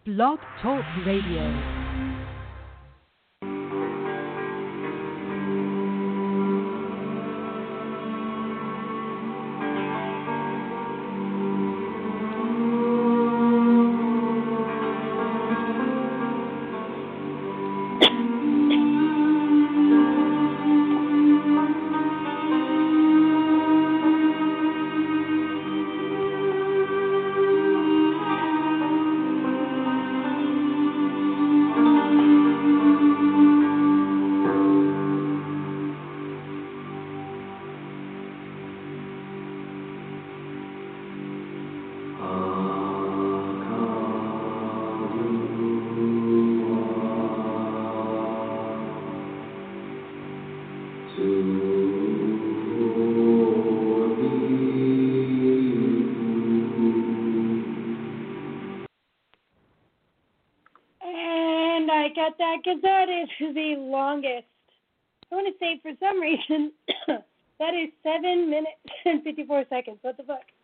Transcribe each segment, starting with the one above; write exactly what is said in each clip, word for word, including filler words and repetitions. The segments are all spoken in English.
Blog Talk Radio. Because that is the longest. I want to say, for some reason, that is seven minutes and fifty-four seconds. What the fuck?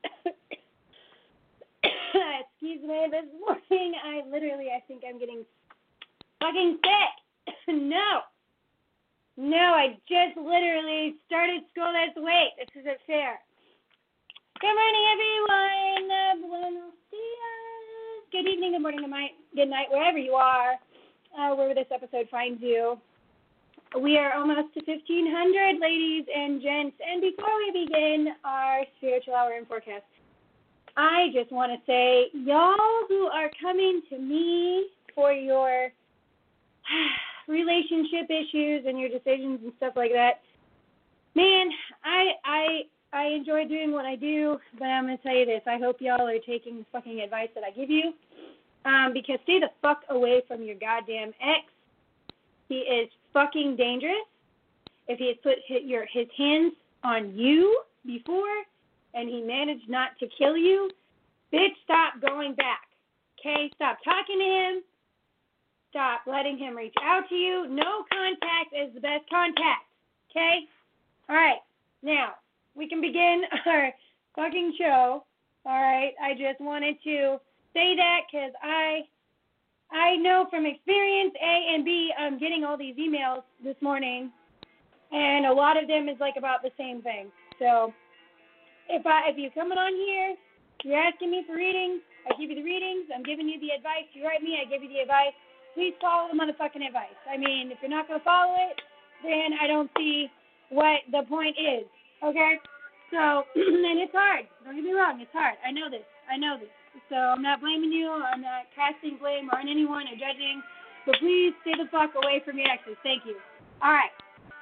Excuse me, this morning, I literally, I think I'm getting fucking sick. No. No, I just literally started school this week. This isn't fair. Good morning, everyone. Buenos dias. Good evening, good morning, good night, good night, wherever you are. Uh, where this episode finds you. We are almost to fifteen hundred, ladies and gents. And before we begin our spiritual hour and forecast, I just want to say, y'all who are coming to me for your relationship issues and your decisions and stuff like that, man, I I I enjoy doing what I do, but I'm going to tell you this. I hope y'all are taking the fucking advice that I give you. Um, because stay the fuck away from your goddamn ex. He is fucking dangerous. If he has put his, your, his hands on you before and he managed not to kill you, bitch, stop going back. Okay? Stop talking to him. Stop letting him reach out to you. No contact is the best contact. Okay? All right. Now, we can begin our fucking show. All right? I just wanted to say that because I I know from experience, A, and B, I'm getting all these emails this morning, and a lot of them is like about the same thing. So if I if you're coming on here, you're asking me for readings, I give you the readings, I'm giving you the advice, you write me, I give you the advice, please follow the motherfucking advice. I mean, if you're not going to follow it, then I don't see what the point is, okay? So, and it's hard. Don't get me wrong, it's hard. I know this. I know this. So I'm not blaming you. I'm not casting blame on anyone or judging. So please stay the fuck away from your exes. Thank you. All right.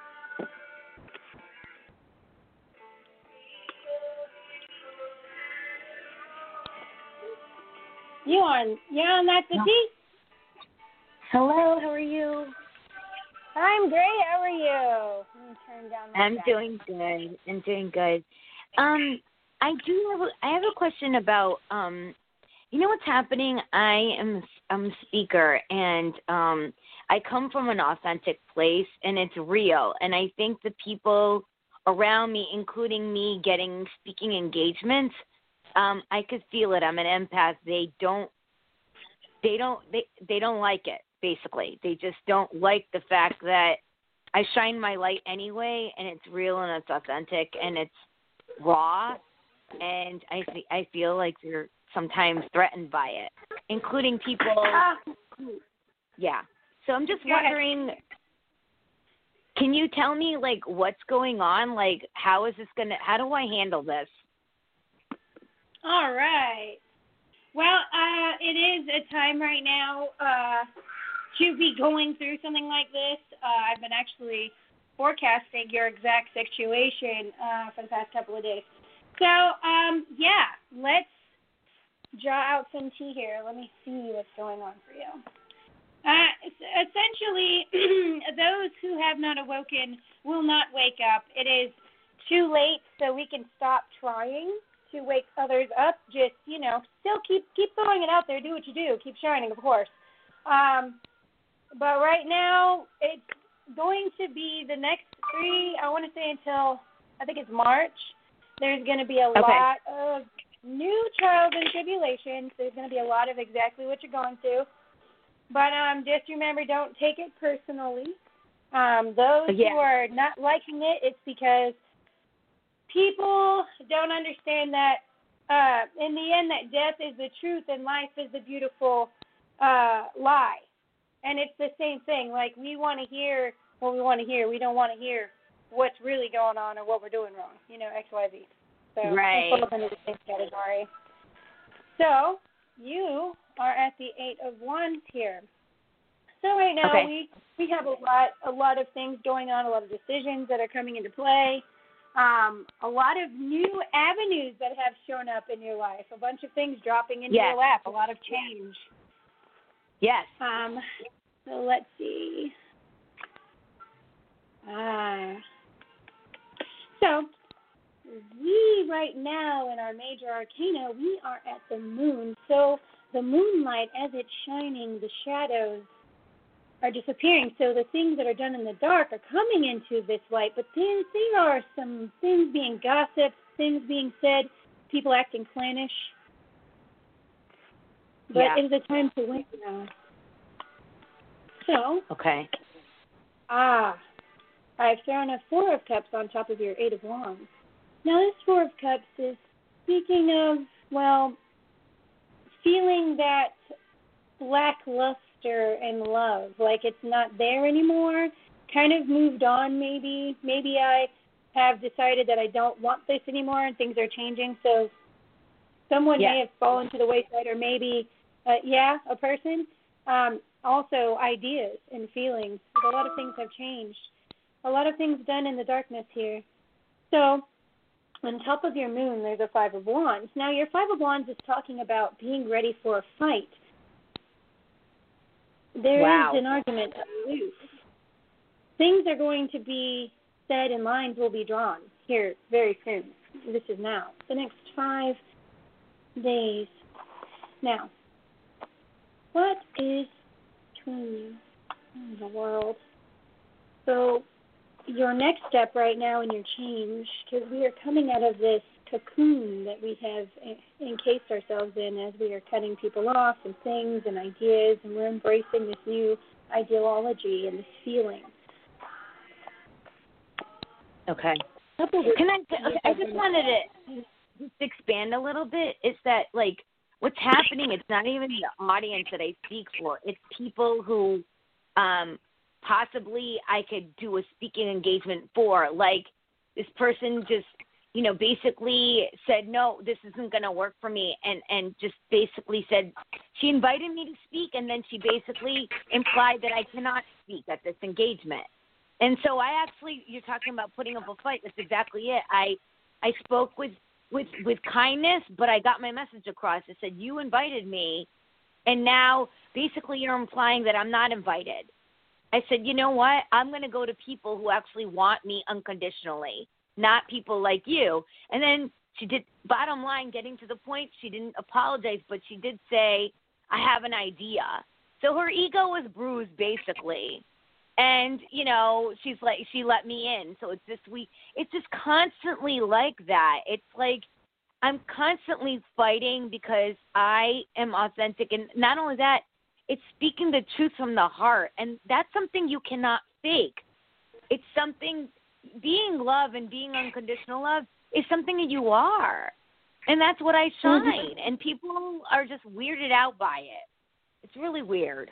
You on? You on that the tea? Hello. How are you? I'm great. How are you? Let me turn down my I'm back. doing good. I'm doing good. Um, I do have a, I have a question about um. You know what's happening? I am I'm a speaker, and um, I come from an authentic place, and it's real. And I think the people around me, including me getting speaking engagements, um, I could feel it. I'm an empath. They don't, they don't, they, they don't like it, basically. They just don't like the fact that I shine my light anyway, and it's real, and it's authentic, and it's raw. And I, I feel like they're sometimes threatened by it, including people. Yeah. So I'm just wondering, can you tell me, like, what's going on? Like, how is this going to, how do I handle this? All right. Well, uh, it is a time right now uh, to be going through something like this. Uh, I've been actually forecasting your exact situation uh, for the past couple of days. So, um, yeah, let's draw out some tea here. Let me see what's going on for you. Uh, essentially, those who have not awoken will not wake up. It is too late, so we can stop trying to wake others up. Just, you know, still keep keep throwing it out there. Do what you do. Keep shining, of course. Um, but right now, it's going to be the next three, I want to say until, I think it's March. There's going to be a okay. lot of new trials and tribulations. There's going to be a lot of exactly what you're going through. But um, just remember, don't take it personally. Um, those yeah. who are not liking it, it's because people don't understand that uh, in the end that death is the truth and life is the beautiful uh, lie. And it's the same thing. Like, we want to hear what we want to hear. We don't want to hear what's really going on or what we're doing wrong. You know, X, Y, Z. So right. it falls into the same category. So you are at the Eight of Wands here. So right now okay. we, we have a lot a lot of things going on, a lot of decisions that are coming into play, um, a lot of new avenues that have shown up in your life, a bunch of things dropping into yes. your lap, a lot of change. Yes. Um. So let's see. Ah. So we right now in our major arcana, we are at the moon. So the moonlight, as it's shining, the shadows are disappearing. So the things that are done in the dark are coming into this light. But there, there are some things being gossiped, things being said, people acting clannish. But yeah. it is a time to win now. So, okay. ah, I've thrown a Four of Cups on top of your Eight of Wands. Now, this Four of Cups is speaking of, well, feeling that lackluster in love, like it's not there anymore, kind of moved on maybe. Maybe I have decided that I don't want this anymore and things are changing, so someone yeah. may have fallen to the wayside, or maybe, uh, yeah, a person. Um, also, ideas and feelings. A lot of things have changed. A lot of things done in the darkness here. So, on top of your moon, there's a Five of Wands. Now, your Five of Wands is talking about being ready for a fight. There wow. is an argument loose. Things are going to be said and lines will be drawn here very soon. This is now. The next five days. Now, what is between you and the world? So, your next step right now in your change, because we are coming out of this cocoon that we have encased ourselves in as we are cutting people off and things and ideas, and we're embracing this new ideology and this feeling. Okay. Can I? Okay, I just wanted to just expand a little bit. It's that, like, what's happening? It's not even the audience that I speak for. It's people who, um, possibly I could do a speaking engagement for. Like, this person just, you know, basically said, no, this isn't going to work for me, and, and just basically said, she invited me to speak, and then she basically implied that I cannot speak at this engagement. And so I actually, you're talking about putting up a fight, that's exactly it. I I spoke with, with, with kindness, but I got my message across. I said, you invited me, and now basically you're implying that I'm not invited. I said, you know what? I'm going to go to people who actually want me unconditionally, not people like you. And then she did, bottom line, getting to the point, she didn't apologize, but she did say, I have an idea. So her ego was bruised, basically. And, you know, she's like, she let me in. So it's just, we, it's just constantly like that. It's like, I'm constantly fighting because I am authentic. And not only that, it's speaking the truth from the heart. And that's something you cannot fake. It's something, being love and being unconditional love is something that you are. And that's what I shine. Mm-hmm. And people are just weirded out by it. It's really weird.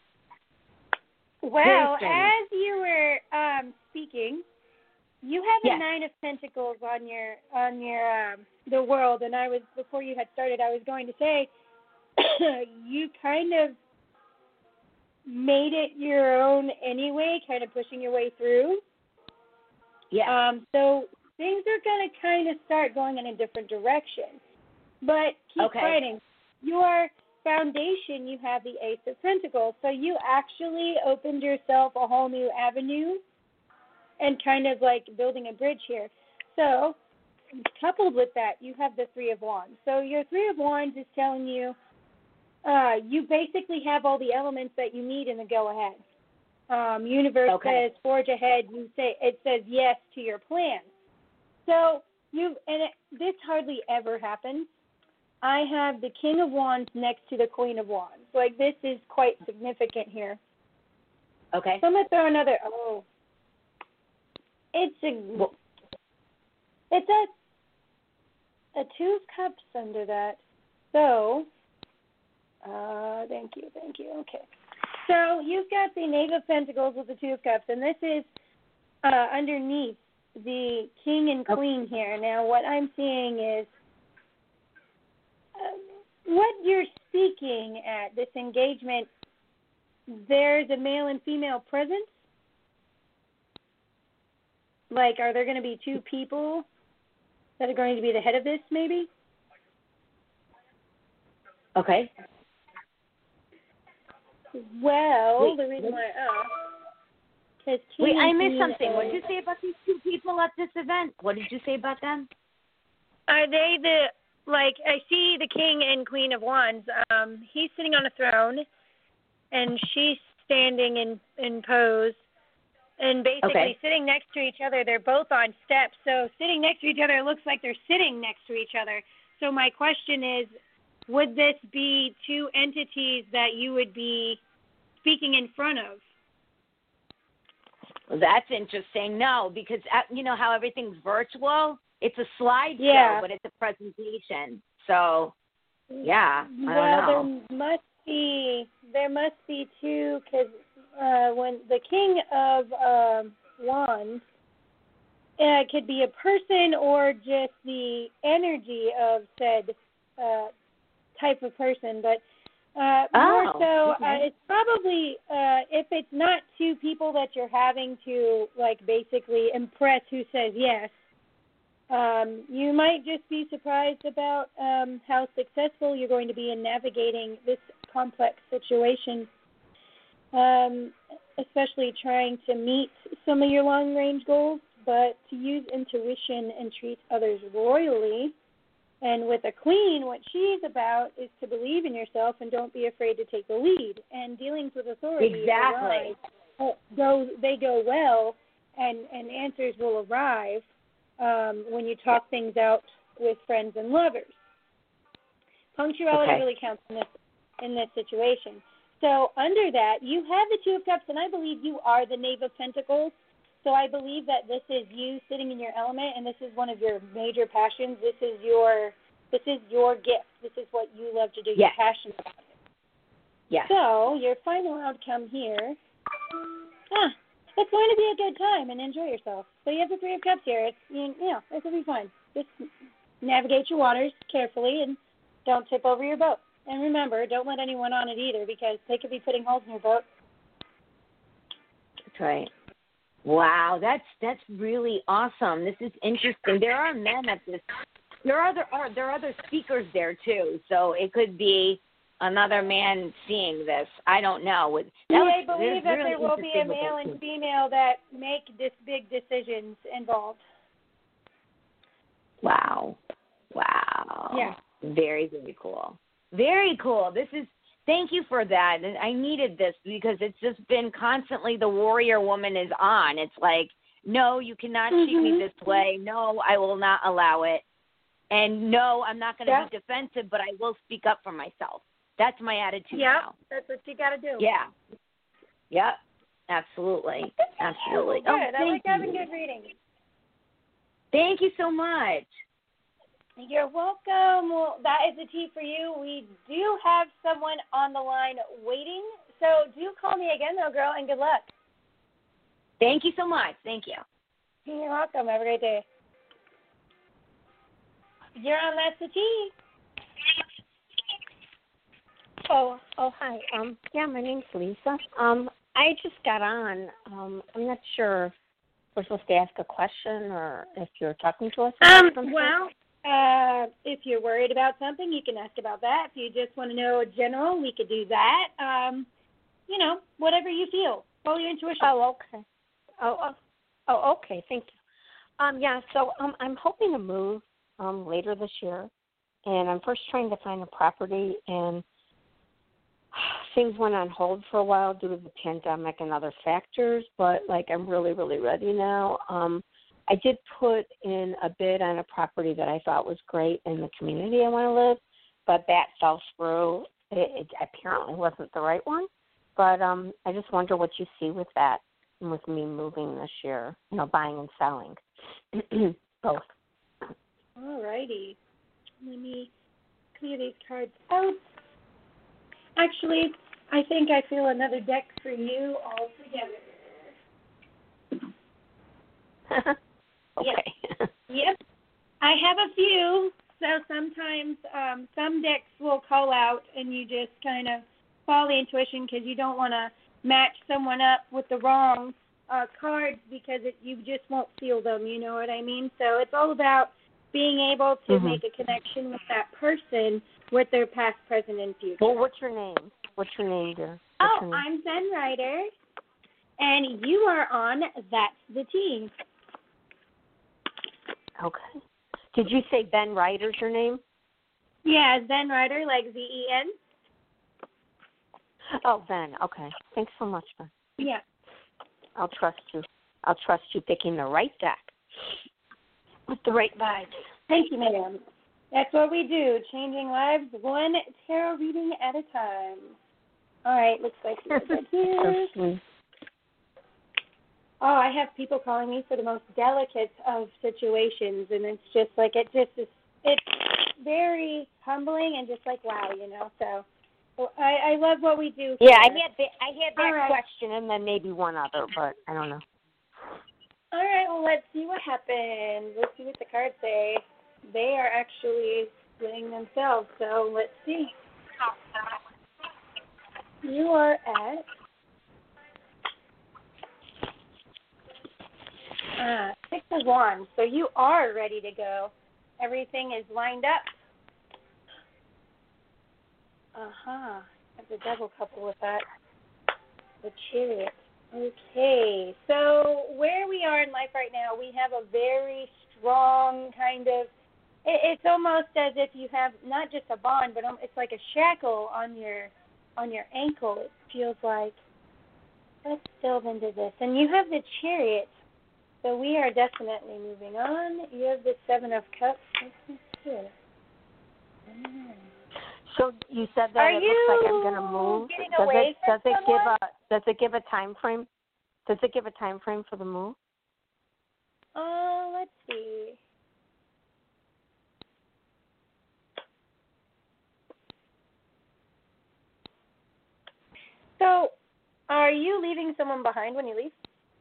Well, as you were um, speaking, you have yes. a Nine of Pentacles on your on your um, the world, and I was before you had started, I was going to say you kind of made it your own anyway, kind of pushing your way through. Yeah. Um. So things are going to kind of start going in a different direction, but keep okay. fighting. Your foundation, you have the Ace of Pentacles, so you actually opened yourself a whole new avenue and kind of like building a bridge here. So coupled with that, you have the Three of Wands. So your Three of Wands is telling you uh, you basically have all the elements that you need in the go-ahead. Um, universe okay. says forge ahead. You say it says yes to your plan. So you and it, this hardly ever happens. I have the King of Wands next to the Queen of Wands. Like, this is quite significant here. Okay. So I'm going to throw another, oh. It's a, Well, it's a, a Two of Cups under that. So, uh, thank you, thank you, okay. So you've got the Knave of Pentacles with the Two of Cups, and this is uh, underneath the King and Queen here. Now, what I'm seeing is uh, what you're speaking at, this engagement, there's a male and female presence. Like, are there going to be two people that are going to be the head of this, maybe? Okay. Well, Wait, the reason why, oh. King Wait, I and missed Queen something. What is- did you say about these two people at this event? What did you say about them? Are they the, like, I see the King and Queen of Wands. Um, he's sitting on a throne, and she's standing in, in pose. And basically Okay. sitting next to each other, they're both on steps. So sitting next to each other, it looks like they're sitting next to each other. So my question is, would this be two entities that you would be speaking in front of? Well, that's interesting. No, because uh, you know how everything's virtual? It's a slideshow, Yeah. but it's a presentation. So, yeah, I well, don't know. there must be there must be two, because uh, when the King of um Wands, uh, could be a person or just the energy of said uh, type of person, but uh, more Oh, so, okay. uh, it's probably uh, if it's not two people that you're having to like basically impress who says yes. Um, you might just be surprised about um, how successful you're going to be in navigating this complex situation, um, especially trying to meet some of your long-range goals, but to use intuition and treat others royally. And with a queen, what she's about is to believe in yourself and don't be afraid to take the lead. And dealings with authority Exactly. arise, go, they go well, and, and answers will arrive um, when you talk things out with friends and lovers. Punctuality Okay. really counts in this, in this situation. So under that, you have the Two of Cups, and I believe you are the Knave of Pentacles. So I believe that this is you sitting in your element, and this is one of your major passions. This is your this is your gift. This is what you love to do. Yes. You're passionate about it. Yes. So your final outcome here, ah, it's going to be a good time and enjoy yourself. So you have the Three of Cups here. It's you know, this will be fun. Just navigate your waters carefully and don't tip over your boat. And remember, don't let anyone on it either, because they could be putting holes in your boat. That's right. Wow, that's that's really awesome. This is interesting. There are men at this. There are other are there are other speakers there too, so it could be another man seeing this. I don't know. That Yeah, was, I believe that really there will be a interesting with male that and too. female that make this big decisions involved. Wow, wow. Yeah. Very very cool. Very cool. This is. Thank you for that. And I needed this because it's just been constantly the warrior woman is on. It's like, no, you cannot mm-hmm. treat me this way. No, I will not allow it. And no, I'm not going to Yeah. be defensive, but I will speak up for myself. That's my attitude Yeah, now. that's what you got to do. Yeah. Yep. Absolutely. Absolutely. Good. Oh, I thank like having you. good reading. Thank you so much. You're welcome. Well, that is a tea for you. We do have someone on the line waiting, so do call me again, though, girl, and good luck. Thank you so much. Thank you. You're welcome. Have a great day. You're on That's the Tea. Oh, oh, hi. Um, yeah, my name's Lisa. Um, I just got on. Um, I'm not sure if we're supposed to ask a question or if you're talking to us about Um, something. well, uh, if you're worried about something, you can ask about that. If you just want to know a general, we could do that. Um, you know, whatever you feel. Follow your intuition. Oh, okay. Oh, oh, oh, okay. Thank you. Um, yeah. So, um, I'm hoping to move um later this year, and I'm first trying to find a property, and things went on hold for a while due to the pandemic and other factors. But like, I'm really, really ready now. Um, I did put in a bid on a property that I thought was great in the community I want to live, but that fell through. It, it apparently wasn't the right one. But um, I just wonder what you see with that and with me moving this year, you know, buying and selling. Both. All righty. Let me clear these cards out. Actually, I think I feel another deck for you altogether. Okay. Yep. Yep. I have a few, so sometimes um, some decks will call out and you just kind of follow the intuition because you don't want to match someone up with the wrong uh, cards because it, you just won't feel them, you know what I mean? So it's all about being able to mm-hmm. make a connection with that person with their past, present, and future. Well, what's your name? What's your name, dear? What's oh, your name? I'm Zen Ryder, and you are on That's the Tea. Okay. Did you say Ben Ryder's your name? Yeah, Zen Ryder, like Z E N. Oh, Ben. Okay. Thanks so much, Ben. Yeah. I'll trust you. I'll trust you picking the right deck with the right vibes. Thank you, ma'am. That's what we do, changing lives one tarot reading at a time. All right, looks like you're good here. So sweet. Oh, I have people calling me for the most delicate of situations, and it's just like, it just is, it's very humbling and just like, wow, you know, so well, I, I love what we do here. Yeah, I had, the, I had that right. question and then maybe one other, but I don't know. All right, well, let's see what happens. Let's see what the cards say. They are actually splitting themselves, so let's see. You are at uh, Six of Wands, so you are ready to go. Everything is lined up. Uh-huh. Have the devil couple with that. The Chariot. Okay, so where we are in life right now, we have a very strong kind of, it, it's almost as if you have not just a bond, but it's like a shackle on your on your ankle, it feels like. Let's delve into this. And you have the Chariot, so we are definitely moving on. You have the Seven of Cups. What's here? So you said that Are it you looks like I'm going to move. getting Does away it does from it give someone? a does it give a time frame? Does it give a time frame for the move? Oh, uh, let's see. So, are you leaving someone behind when you leave?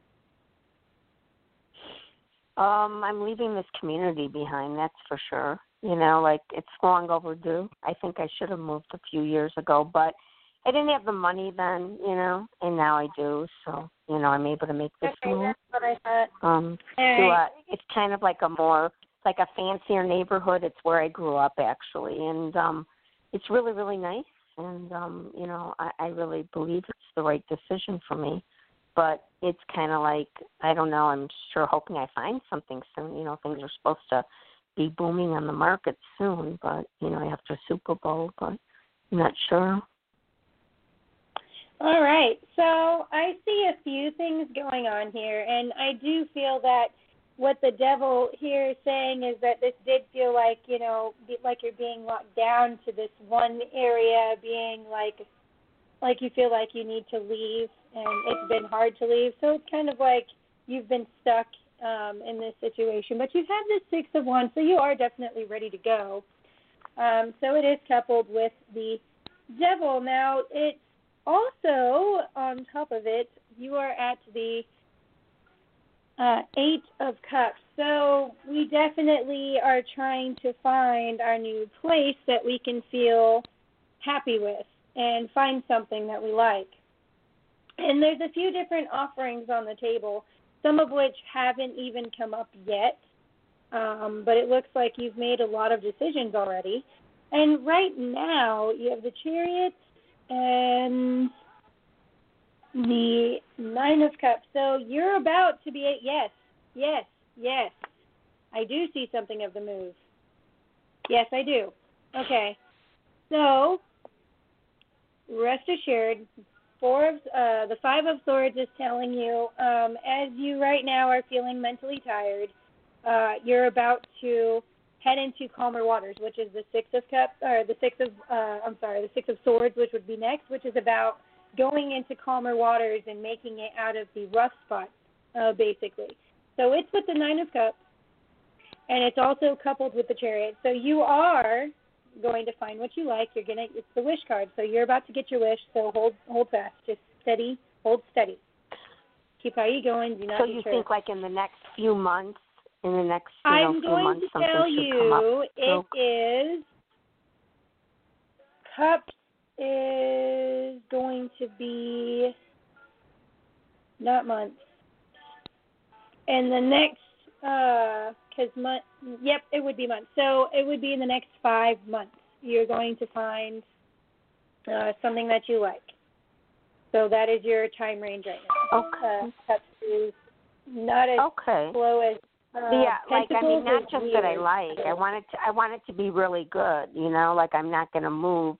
Um, I'm leaving this community behind, that's for sure. You know, like, it's long overdue. I think I should have moved a few years ago, but I didn't have the money then, you know, and now I do. So, you know, I'm able to make this okay, move. that's what I thought. Um, All to, right. uh, it's kind of like a more, like a fancier neighborhood. It's where I grew up, actually, and um, it's really, really nice. And, um, you know, I, I really believe it's the right decision for me. But it's kind of like, I don't know, I'm sure hoping I find something soon. You know, things are supposed to be booming on the market soon, but, you know, after Super Bowl, but I'm not sure. All right. So I see a few things going on here, and I do feel that what the devil here is saying is that this did feel like, you know, like you're being locked down to this one area, being like, like you feel like you need to leave, and it's been hard to leave. So it's kind of like you've been stuck um, in this situation. But you have this Six of Wands, so you are definitely ready to go. Um, so it is coupled with the devil. Now, it's also, on top of it, you are at the uh, Eight of Cups. So we definitely are trying to find our new place that we can feel happy with and find something that we like. And there's a few different offerings on the table, some of which haven't even come up yet, um, but it looks like you've made a lot of decisions already. And right now, you have the Chariot and the Nine of Cups. So you're about to be a yes, yes, yes. I do see something of the move. Yes, I do. Okay. So rest assured, four of uh, the Five of Swords is telling you, um, as you right now are feeling mentally tired, uh, you're about to head into calmer waters, which is the Six of Cups, or the Six of, uh, I'm sorry, the Six of Swords, which would be next, which is about going into calmer waters and making it out of the rough spots, uh, basically. So it's with the Nine of Cups, and it's also coupled with the Chariot. So you are going to find what you like. You're gonna, it's the wish card. So you're about to get your wish. So hold, hold fast. Just steady, hold steady. Keep how you going. Do not so you deter. think like in the next few months, in the next you know, I'm few going months, to something tell should come up? you it So, is Cups is going to be not months. And the next, uh, because month, yep, it would be months. So it would be in the next five months. You're going to find uh, something that you like. So that is your time range right now. okay. Uh, Cups is not as Okay. slow as uh, Yeah, like I mean, Pentacles not is just that I weird. like. I want it. To, I want it to be really good. You know, like I'm not going to move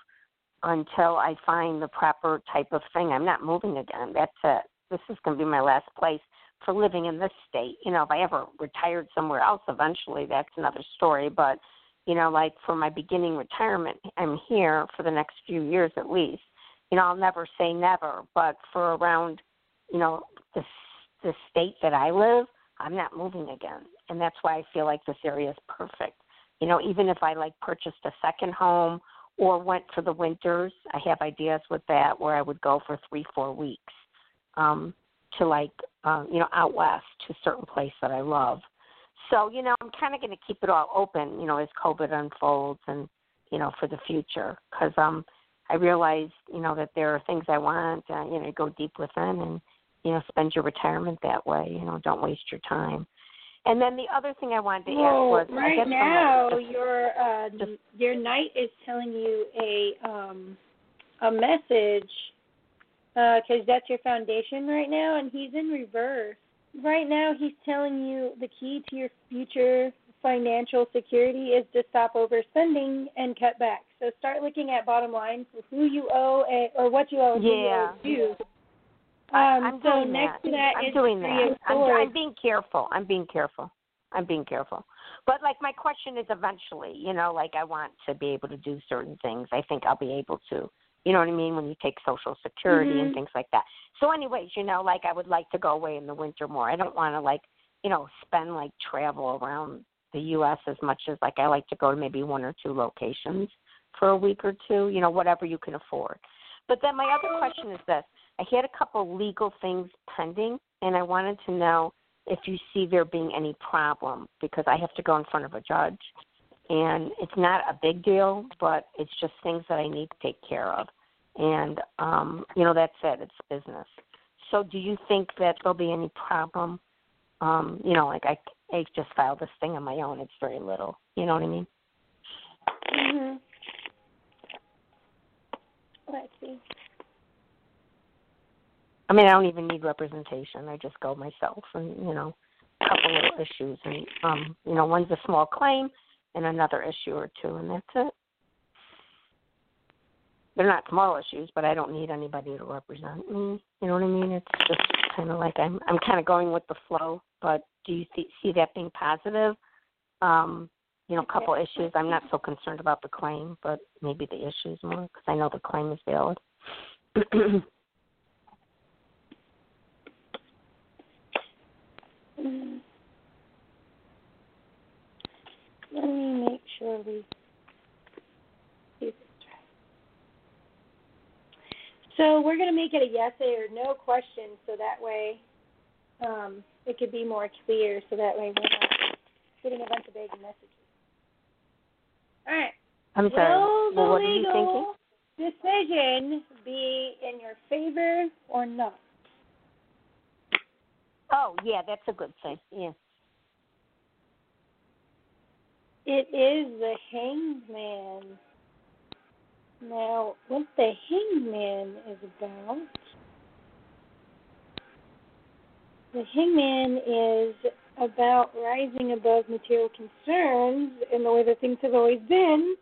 until I find the proper type of thing. I'm not moving again. That's it. This is going to be my last place for living in this state. You know, if I ever retired somewhere else eventually, that's another story. But you know, like for my beginning retirement, I'm here for the next few years at least. You know, I'll never say never, but for around, you know, the the state that I live, I'm not moving again. And that's why I feel like this area is perfect. You know, even if I like purchased a second home or went for the winters, I have ideas with that where I would go for three, four weeks um, to like, um, you know, out west to a certain place that I love. So, you know, I'm kind of going to keep it all open, you know, as COVID unfolds and, you know, for the future. Because um, I realize, you know, that there are things I want, uh, you know, go deep within and, you know, spend your retirement that way. You know, don't waste your time. And then the other thing I wanted to Well, ask was, right I guess now from a, your uh, just, your knight is telling you a um, a message because uh, that's your foundation right now, and he's in reverse. Right now, he's telling you the key to your future financial security is to stop overspending and cut back. So start looking at bottom line for who you owe and, or what you owe and yeah. who you owe to. Um, I'm so doing next that. to that I'm is doing Three that. of I'm, Swords. I'm being careful. I'm being careful. I'm being careful. But, like, my question is eventually, you know, like I want to be able to do certain things. I think I'll be able to. You know what I mean? When you take Social Security Mm-hmm. and things like that. So, anyways, you know, like I would like to go away in the winter more. I don't want to, like, you know, spend, like, travel around the U S as much as, like, I like to go to maybe one or two locations for a week or two, you know, whatever you can afford. But then my other question is this. I had a couple legal things pending, and I wanted to know if you see there being any problem because I have to go in front of a judge. And it's not a big deal, but it's just things that I need to take care of. And, um, you know, that's it. It's business. So do you think that there'll be any problem? Um, you know, like I, I just filed this thing on my own. It's very little. You know what I mean? Mm-hmm. Let's see. I mean, I don't even need representation. I just go myself and, you know, a couple little issues. And, um, you know, one's a small claim and another issue or two, and that's it. They're not small issues, but I don't need anybody to represent me. You know what I mean? It's just kind of like I'm I'm kind of going with the flow. But do you th- see that being positive? Um, you know, a couple issues. I'm not so concerned about the claim, but maybe the issues more because I know the claim is valid. Mm. Let me make sure we do this right. So we're going to make it a yes or no question so that way um, it could be more clear so that way we're not getting a bunch of vague messages. All right. I'm sorry. Will the Well, what are you thinking? legal decision be in your favor or not? Oh, yeah, that's a good thing. Yeah. It is the Hangman. Now, what the Hangman is about, the Hangman is about rising above material concerns in the way that things have always been.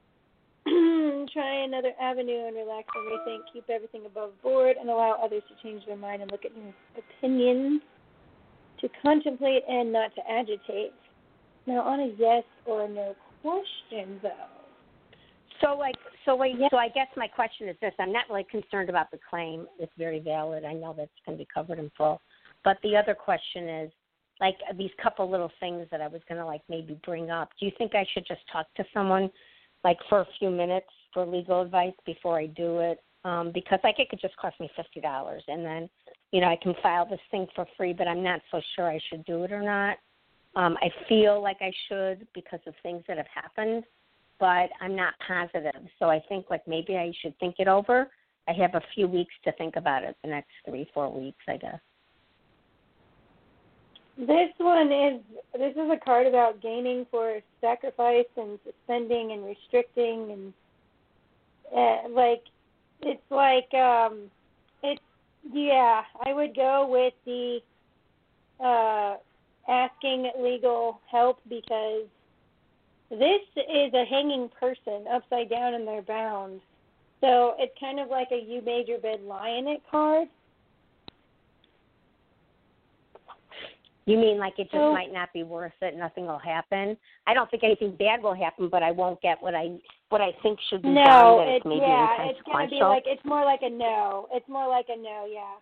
Try another avenue and relax and rethink. Keep everything above board and allow others to change their mind and look at new opinions. To contemplate and not to agitate. Now, on a yes or a no question, though. So, like, so wait, Yeah. so I guess my question is this: I'm not really concerned about the claim; it's very valid. I know that's going to be covered in full. But the other question is, like, these couple little things that I was going to like maybe bring up. Do you think I should just talk to someone, like, for a few minutes for legal advice before I do it? Um, because like it could just cost me fifty dollars, and then, you know, I can file this thing for free. But I'm not so sure I should do it or not. Um, I feel like I should because of things that have happened, but I'm not positive. So I think, like, maybe I should think it over. I have a few weeks to think about it, the next three, four weeks, I guess. This one is, this is a card about gaining for sacrifice and suspending and restricting and, uh, like, it's like, um, it's, yeah, I would go with the uh, asking legal help because this is a hanging person upside down and they're bound. So it's kind of like a you made your bed lie in it card. You mean like it just So, might not be worth it, nothing will happen? I don't think anything bad will happen, but I won't get what I what I think should be no, done, that it's, it's maybe yeah, inconsequential. it's going to be like, it's more like a no. It's more like a no, yeah.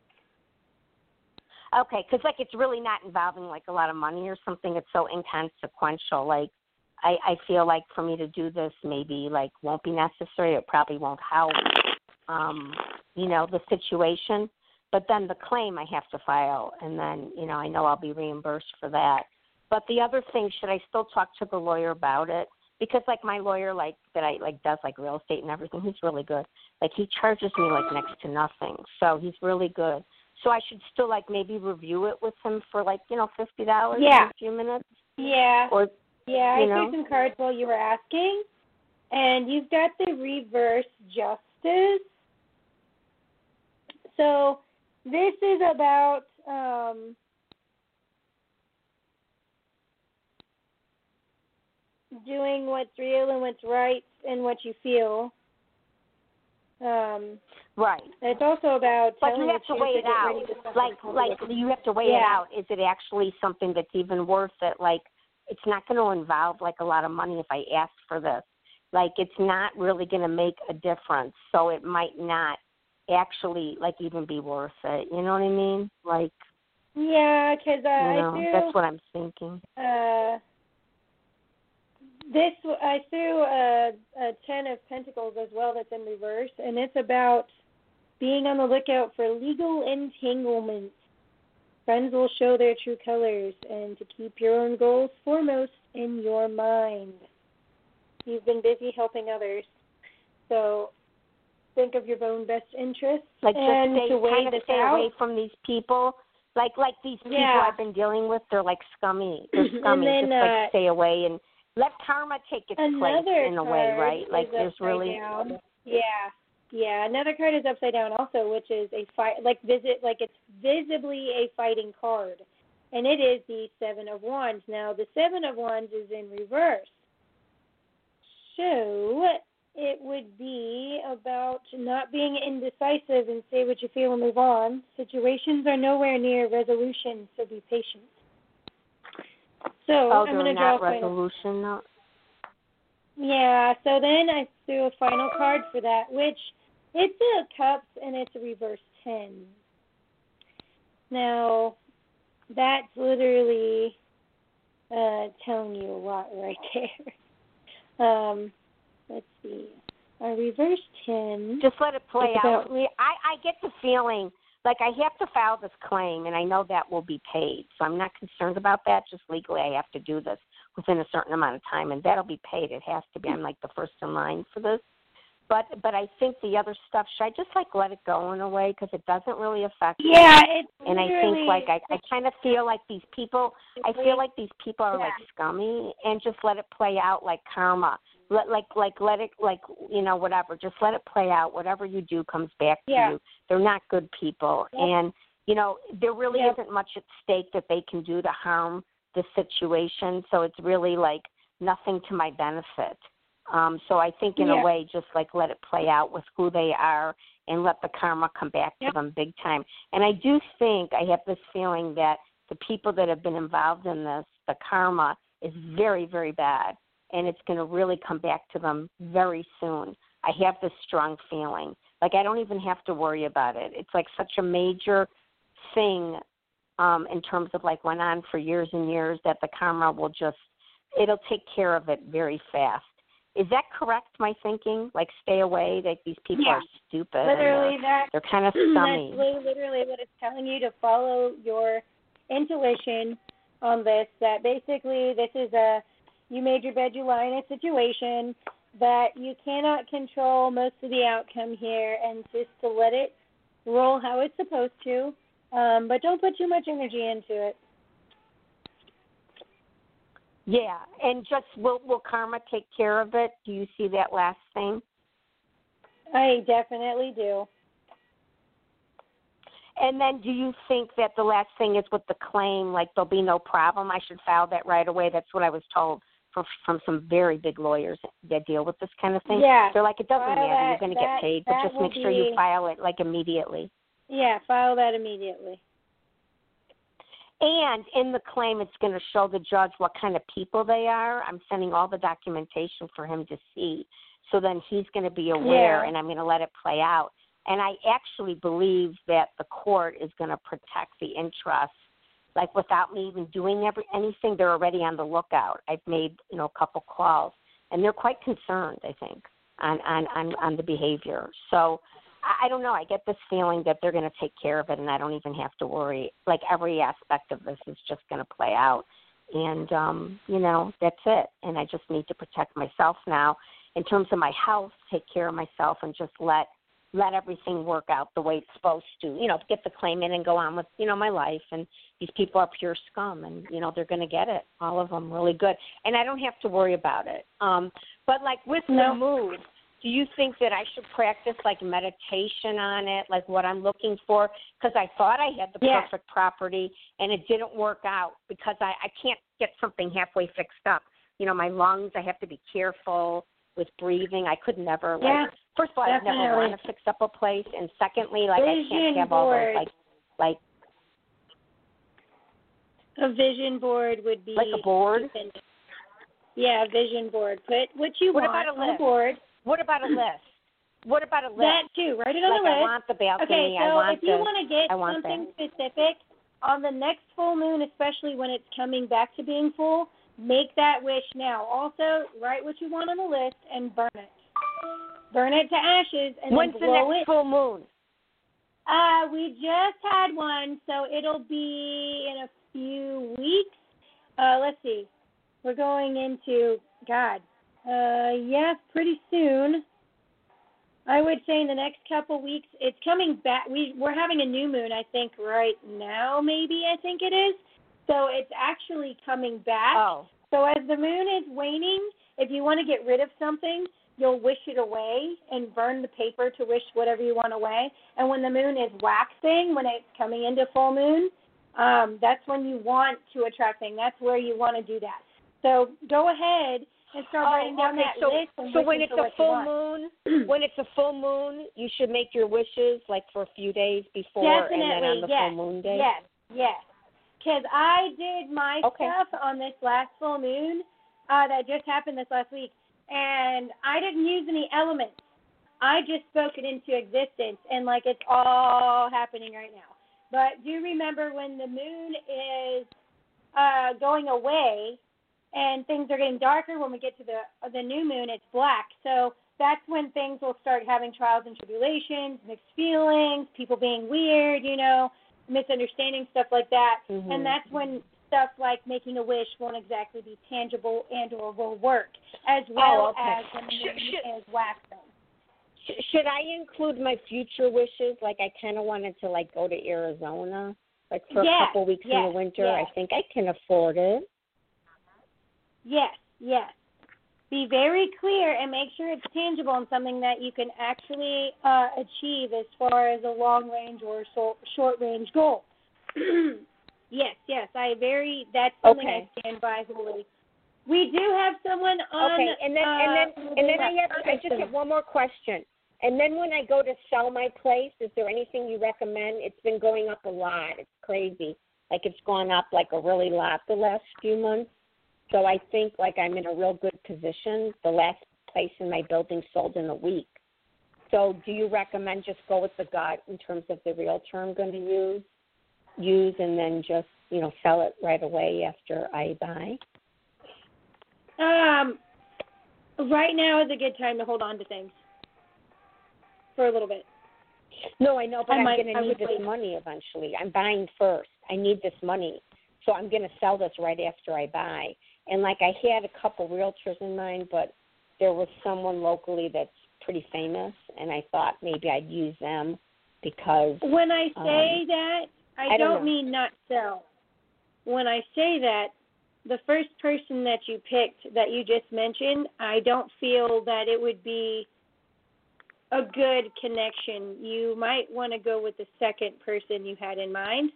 Okay, because, like, it's really not involving, like, a lot of money or something. It's so inconsequential. Like, I, I feel like for me to do this maybe, like, won't be necessary. It probably won't help, um, you know, the situation. But then the claim I have to file, and then, you know, I know I'll be reimbursed for that. But the other thing, should I still talk to the lawyer about it? Because, like, my lawyer, like, that I, like, does, like, real estate and everything, he's really good. Like, he charges me, like, next to nothing. So he's really good. So I should still, like, maybe review it with him for, like, you know, fifty dollars Yeah. in a few minutes? Yeah. Or, Yeah, I you know? threw some cards while you were asking. And you've got the reverse justice. So this is about um, doing what's real and what's right and what you feel. Um, right. it's also about But telling you have the to truth weigh to it get out. ready to suffer Like, like consequences. you have to weigh it Yeah. out. Is it actually something that's even worth it? Like, it's not going to involve, like, a lot of money if I ask for this. Like, it's not really going to make a difference, so it might not actually, like, even be worth it. You know what I mean? Like, Yeah, because uh, you know, I threw. that's what I'm thinking. Uh, this I threw a, a ten of pentacles as well. That's in reverse, and it's about being on the lookout for legal entanglements. Friends will show their true colors, and to keep your own goals foremost in your mind. You've been busy helping others, so think of your own best interests Like, and just stay, to weigh kind of this stay out. away from these people. Like, like these people Yeah. I've been dealing with, they're like scummy. They're scummy. And then, just like uh, stay away and let karma take its place Another in a way, card right? Like, is there's upside really down. Yeah, yeah. Another card is upside down also, which is a fight, like visit, like it's visibly a fighting card, and it is the Seven of Wands. Now, the Seven of Wands is in reverse, so it would be about not being indecisive and say what you feel and move on. Situations are nowhere near resolution, so be patient. So oh, I'm going they're to draw not a final. resolution. No. Yeah, so then I threw a final card for that, which it's a cups and it's a reverse ten. Now, that's literally uh, telling you a lot right there. um, let's see. A reverse ten. Just let it play It's out. about- I, I get the feeling like I have to file this claim, and I know that will be paid. So I'm not concerned about that. Just legally, I have to do this within a certain amount of time, and that'll be paid. It has to be. I'm like the first in line for this. But but I think the other stuff, should I just like let it go in a way because it doesn't really affect me? Yeah, it's And I think literally- like I, I kind of feel like these people, I feel like these people are Yeah. like scummy, and just let it play out like karma. Let like like let it like you know whatever. Just let it play out. Whatever you do comes back Yeah. to you. They're not good people, Yep. and you know there really Yep. isn't much at stake that they can do to harm the situation. So it's really like nothing to my benefit. Um, so I think in Yeah. a way, just like let it play out with who they are and let the karma come back Yep. to them big time. And I do think I have this feeling that the people that have been involved in this, the karma is very, very bad, and it's going to really come back to them very soon. I have this strong feeling. Like, I don't even have to worry about it. It's like such a major thing um, in terms of, like, went on for years and years that the karma will just, it'll take care of it very fast. Is that correct, my thinking? Like, stay away, like these people yeah. are stupid. Literally, and that, they're kind of scummy. That's literally what it's telling you, to follow your intuition on this, that basically this is a, you made your bed, you lie in a situation that you cannot control most of the outcome here, and just to let it roll how it's supposed to, um, but don't put too much energy into it. Yeah, and just will will karma take care of it? Do you see that last thing? I definitely do. And then do you think that the last thing is with the claim, like there'll be no problem, I should file that right away? That's what I was told from, from some very big lawyers that deal with this kind of thing. Yeah. They're like, it doesn't file matter, that, you're going to that, get paid, but just make sure be, you file it like immediately. Yeah, file that immediately. And in the claim, it's going to show the judge what kind of people they are. I'm sending all the documentation for him to see. So then he's going to be aware, yeah. and I'm going to let it play out. And I actually believe that the court is going to protect the interests, like without me even doing every, anything. They're already on the lookout. I've made, you know, a couple calls, and they're quite concerned, I think, on, on, on, on the behavior. So I don't know. I get this feeling that they're going to take care of it, and I don't even have to worry. Like, every aspect of this is just going to play out. And, um, you know, that's it. And I just need to protect myself now in terms of my health, take care of myself, and just let let everything work out the way it's supposed to. You know, get the claim in and go on with, you know, my life. And these people are pure scum, and, you know, they're going to get it, all of them really good. And I don't have to worry about it. Um, but, like, with no. the mood, do you think that I should practice, like, meditation on it, like what I'm looking for? Because I thought I had the yeah. perfect property, and it didn't work out because I, I can't get something halfway fixed up. You know, my lungs, I have to be careful with breathing. I could never, yeah, like, first of all, I'd never want to fix up a place, and secondly, like, vision I can't have board. all those, like, like. A vision board would be. Like a board? Yeah, a vision board. Put what you what want about a on list? the board. What about a list? What about a list? That too. Write it on like the list. I want the balcony. Okay, so I want if you this, want to get something that. specific, on the next full moon, especially when it's coming back to being full, make that wish now. Also, write what you want on the list and burn it. Burn it to ashes and When's then blow the next it. full moon? Uh, we just had one, so it'll be in a few weeks. Uh, let's see. We're going into, God, uh, yeah, pretty soon. I would say in the next couple weeks. It's coming back. We, we're having a new moon, I think, right now, maybe, I think it is. So it's actually coming back. Oh. So as the moon is waning, if you want to get rid of something, you'll wish it away and burn the paper to wish whatever you want away. And when the moon is waxing, when it's coming into full moon, um, that's when you want to attract things. That's where you want to do that. So go ahead and start oh, writing down okay. that so, list. And so when it's a full moon, when it's a full moon, you should make your wishes like for a few days before, Definitely, and then on the yes, full moon day. Yes, yes. Because I did my okay. stuff on this last full moon uh, that just happened this last week, and I didn't use any elements. I just spoke it into existence, and like it's all happening right now. But do remember when the moon is uh, going away and things are getting darker, when we get to the the new moon, it's black. So that's when things will start having trials and tribulations, mixed feelings, people being weird, you know, misunderstanding, stuff like that. Mm-hmm. And that's when stuff like making a wish won't exactly be tangible and or will work, as well oh, okay. as when the moon should, is waxing. Should I include my future wishes? Like I kind of wanted to like go to Arizona, like for yes, a couple weeks yes, in the winter. yes. I think I can afford it. Yes, yes. Be very clear and make sure it's tangible and something that you can actually uh, achieve as far as a long-range or so, short-range goal. yes, yes. I very. That's something okay. I stand by wholly. We do have someone on. Okay, and then uh, and then and then I have I just have one more question. And then when I go to sell my place, is there anything you recommend? It's been going up a lot. It's crazy. Like it's gone up like a really lot the last few months. So I think like I'm in a real good position. The last place in my building sold in a week. So do you recommend just go with the gut in terms of the realtor I'm going to use, use and then just, you know, sell it right away after I buy? Um, right now is a good time to hold on to things for a little bit. No, I know, but I I'm might- going to I need would this wait. money eventually. I'm buying first. I need this money. So I'm going to sell this right after I buy. And, like, I had a couple realtors in mind, but there was someone locally that's pretty famous, and I thought maybe I'd use them because When I say um, that, I, I don't don't know. mean not sell. When I say that, the first person that you picked that you just mentioned, I don't feel that it would be a good connection. You might want to go with the second person you had in mind.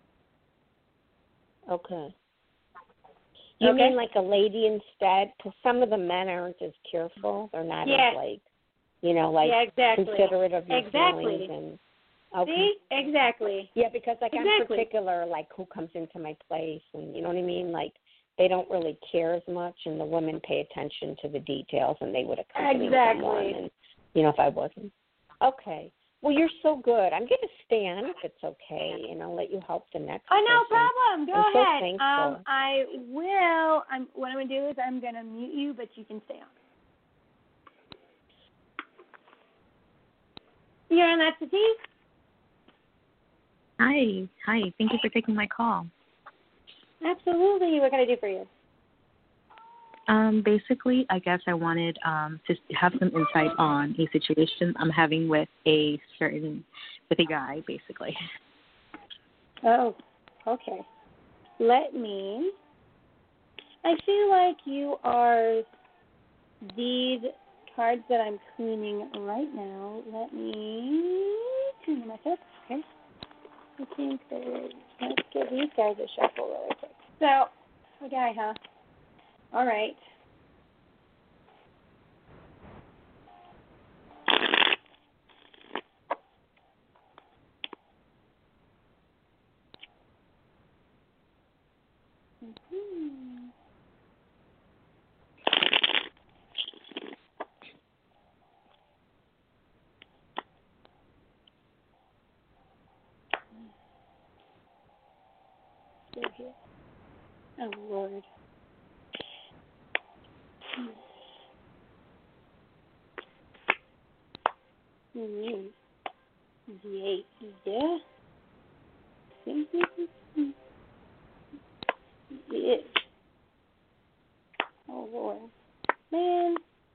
Okay. You Okay. mean like a lady instead? Because some of the men aren't as careful. They're not Yes. as, like, you know, like Yeah, exactly. considerate of your Exactly. feelings. And, okay. See? Exactly. Yeah, because, like, I'm Exactly. particular, like, who comes into my place. And you know what I mean? Like, they don't really care as much, and the women pay attention to the details, and they would accompany Exactly. someone. And, you know, if I wasn't. Okay. Well, you're so good. I'm going to stay on if it's okay, and I'll let you help the next Oh, no person. problem. Go I'm so ahead. thankful. Um, I will. I'm. What I'm going to do is I'm going to mute you, but you can stay on. You're on That's the Tea? Hi. Hi. Thank you for taking my call. Absolutely. What can I do for you? Um, basically, I guess I wanted um, to have some insight on a situation I'm having with a certain, with a guy, basically. Oh, okay. Let me. I feel like you are these cards that I'm cleaning right now. Let me clean them myself. Okay. I think that let's give these guys a shuffle really quick. So, a guy, huh? All right. Mm-hmm. Still here. Oh, Lord. Mm-hmm. The eight. Yeah. Yes. Oh, Lord. Man.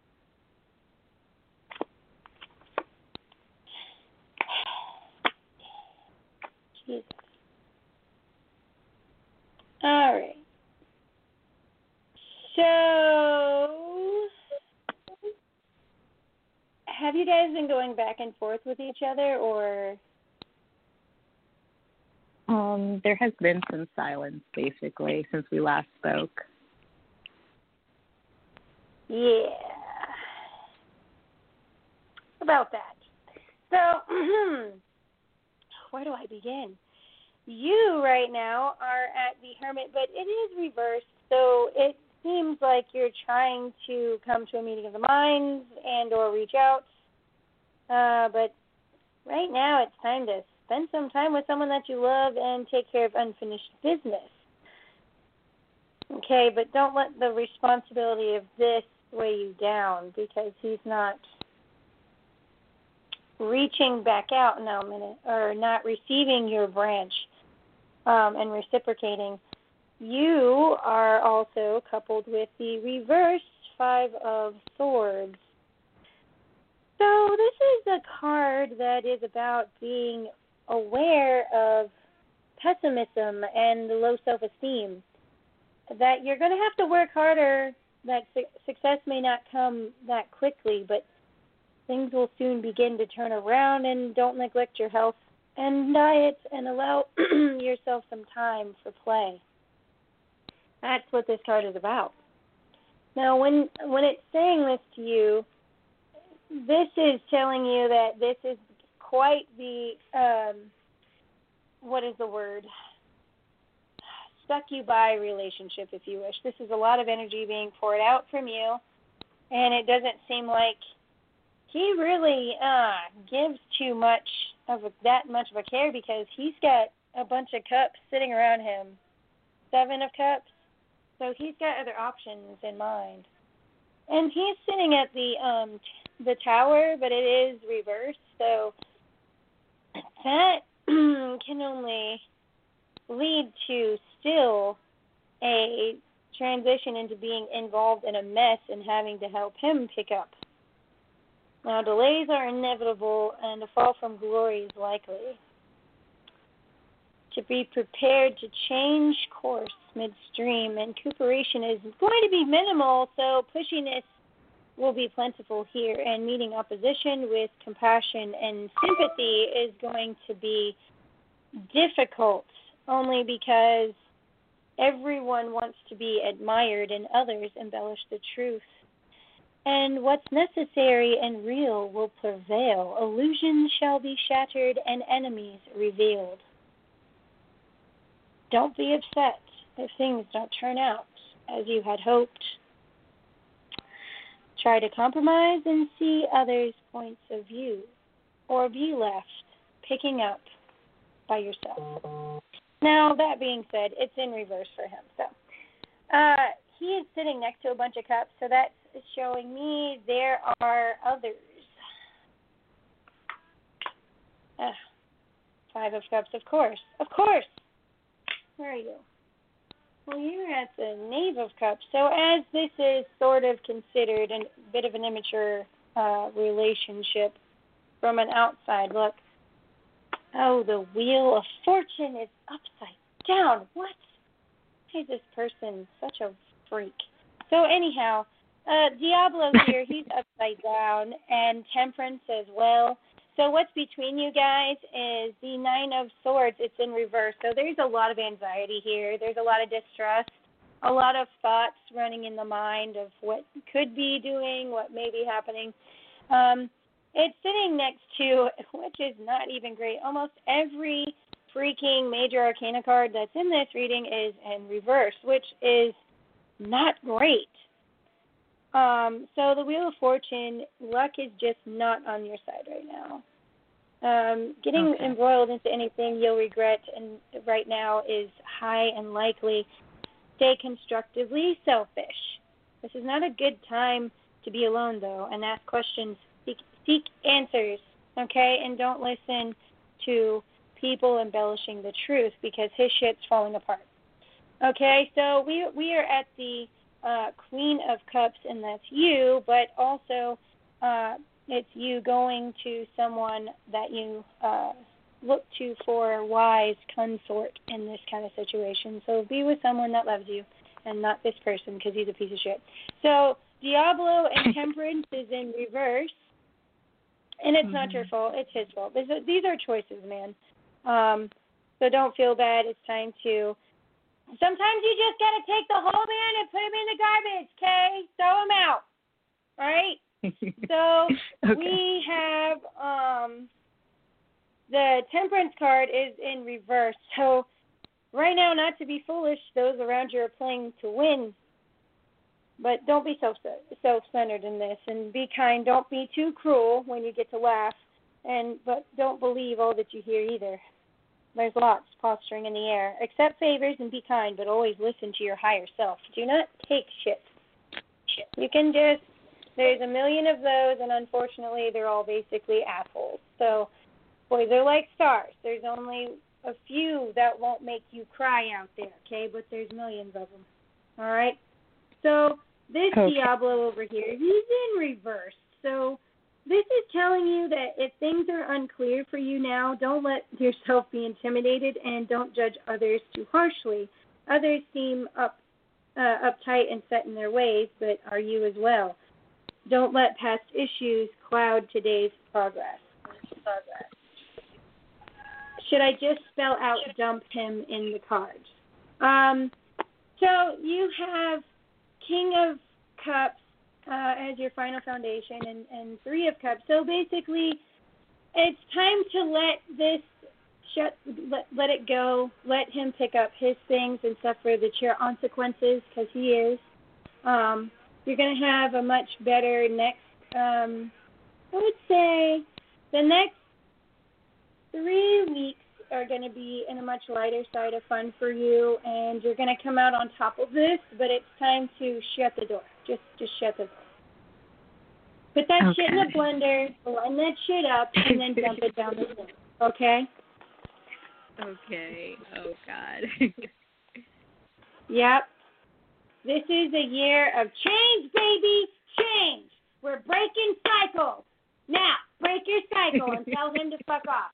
Jesus. All right. So, have you guys been going back and forth with each other, or? Um, there has been some silence, basically, since we last spoke. Yeah. About that. So, where do I begin? You right now are at the Hermit, but it is reversed, so it seems like you're trying to come to a meeting of the minds and or reach out. Uh, but right now it's time to spend some time with someone that you love and take care of unfinished business. Okay, but don't let the responsibility of this weigh you down, because he's not reaching back out now a minute, or not receiving your branch um, and reciprocating. You are also coupled with the reversed Five of Swords. So this is a card that is about being aware of pessimism and low self-esteem, that you're going to have to work harder, that su- success may not come that quickly, but things will soon begin to turn around, and don't neglect your health and diet, and allow yourself some time for play. That's what this card is about. Now, when when it's saying this to you, this is telling you that this is quite the, um, what is the word? succubus relationship, if you wish. This is a lot of energy being poured out from you, and it doesn't seem like he really uh, gives too much of a, that much of a care, because he's got a bunch of cups sitting around him, seven of cups. So he's got other options in mind, and he's sitting at the um t- the tower, but it is reversed. So that can only lead to still a transition into being involved in a mess and having to help him pick up. Now, delays are inevitable, and a fall from glory is likely. To be prepared to change course midstream, and recuperation is going to be minimal, so pushiness will be plentiful here, and meeting opposition with compassion and sympathy is going to be difficult, only because everyone wants to be admired and others embellish the truth. And what's necessary and real will prevail. Illusions shall be shattered and enemies revealed. Don't be upset if things don't turn out as you had hoped. Try to compromise and see others' points of view, or be left picking up by yourself. Now, that being said, it's in reverse for him. So uh, he is sitting next to a bunch of cups, so that's showing me there are others. Uh, five of cups, of course. Of course. Where are you? Well, you're at the Knave of Cups. So as this is sort of considered a bit of an immature uh, relationship from an outside look, oh, the Wheel of Fortune is upside down. What? Why is this person such a freak? So anyhow, uh, Diablo here, he's upside down, and Temperance as well. So what's between you guys is the Nine of Swords. It's in reverse. So there's a lot of anxiety here. There's a lot of distrust, a lot of thoughts running in the mind of what could be doing, what may be happening. Um, it's sitting next to, which is not even great, almost every freaking major arcana card that's in this reading is in reverse, which is not great. Um, so the Wheel of Fortune, luck is just not on your side right now. Um, getting okay. embroiled into anything you'll regret and right now is high and likely. Stay constructively selfish. This is not a good time to be alone, though, and ask questions. Seek, seek answers, okay? And don't listen to people embellishing the truth, because his shit's falling apart. Okay, so we we are at the Uh, Queen of Cups, and that's you, but also uh, it's you going to someone that you uh, look to for a wise consort in this kind of situation. So be with someone that loves you and not this person, because he's a piece of shit. So Diablo and Temperance is in reverse, and it's mm-hmm. not your fault. It's his fault. A, these are choices, man. Um, so don't feel bad. It's time to Sometimes you just got to take the whole man and put him in the garbage, okay? Throw him out, all right? So okay. we have um, the Temperance card is in reverse. So right now, not to be foolish, those around you are playing to win. But don't be self self-centered in this, and be kind. Don't be too cruel when you get to laugh, and but don't believe all that you hear either. There's lots posturing in the air. Accept favors and be kind, but always listen to your higher self. Do not take shit. Shit. You can just, there's a million of those, and unfortunately they're all basically assholes. So, boy, they're like stars. There's only a few that won't make you cry out there, okay? But there's millions of them. All right? So this okay. Diablo over here, he's in reverse. So this is telling you that if things are unclear for you now, don't let yourself be intimidated, and don't judge others too harshly. Others seem up, uh, uptight and set in their ways, but are you as well? Don't let past issues cloud today's progress. progress. Should I just spell out dump him in the cards? Um, so you have King of Cups Uh, as your final foundation, and, and Three of Cups. So basically, it's time to let this shut, let, let it go. Let him pick up his things and suffer the consequences, because he is. Um, you're going to have a much better next, um, I would say, the next three weeks are going to be in a much lighter side of fun for you, and you're going to come out on top of this, but it's time to shut the door. Just just shut the door. Put that okay. shit in the blender, blend that shit up, and then dump it down the sink, okay? Okay. Oh, God. Yep. This is a year of change, baby, change. We're breaking cycles. Now, break your cycle and tell him to fuck off.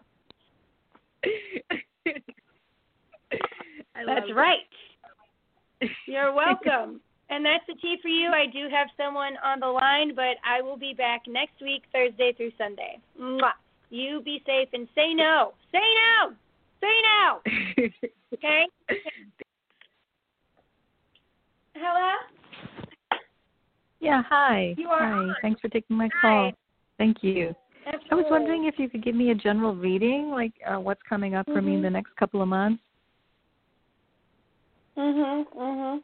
I That's love right. You're welcome. And that's the tea for you. I do have someone on the line, but I will be back next week, Thursday through Sunday. Mwah. You be safe and say no. Say no. Say no. Okay? Hello? Yeah, hi. You are hi. on. Thanks for taking my Hi. call. Thank you. Absolutely. I was wondering if you could give me a general reading, like uh, what's coming up for mm-hmm. me in the next couple of months. Mhm, mhm.